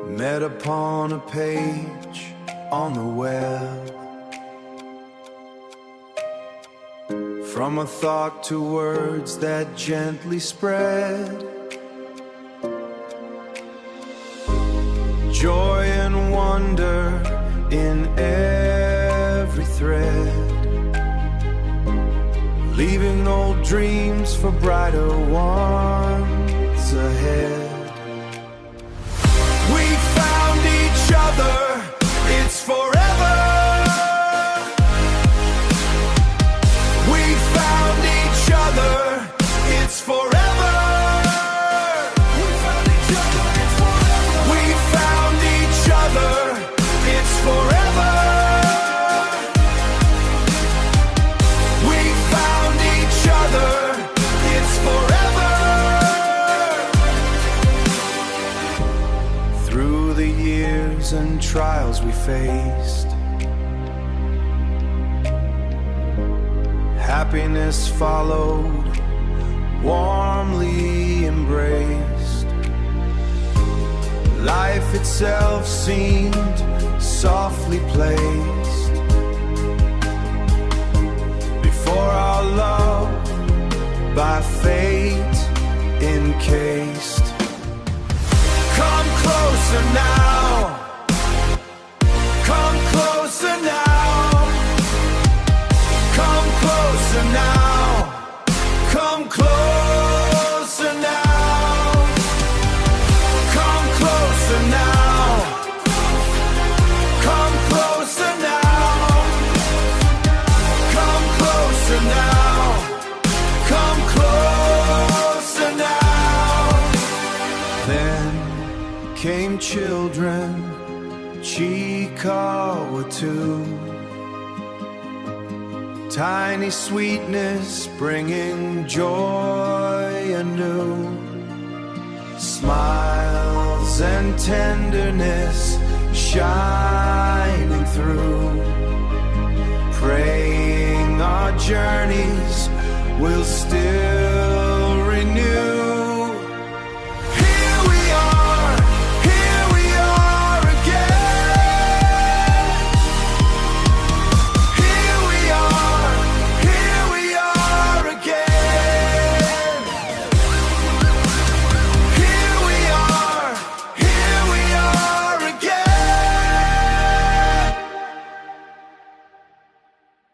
met upon a page on the web. From a thought to words that gently spread, joy and wonder in every thread, leaving old dreams for brighter ones ahead. We found each other, it's forever. We found each other, it's forever. We found each other, it's forever. We found each other, it's forever. We found each other, it's forever. Through the years and trials we faced, happiness followed, warmly embraced. Life itself seemed softly placed before our love, by fate encased. Come closer now, come closer now, come closer now, come closer now, come closer now, come closer now, come closer now, come closer now. Then came children, Chikawa too. Tiny sweetness bringing joy anew, smiles and tenderness shining through, praying our journeys will still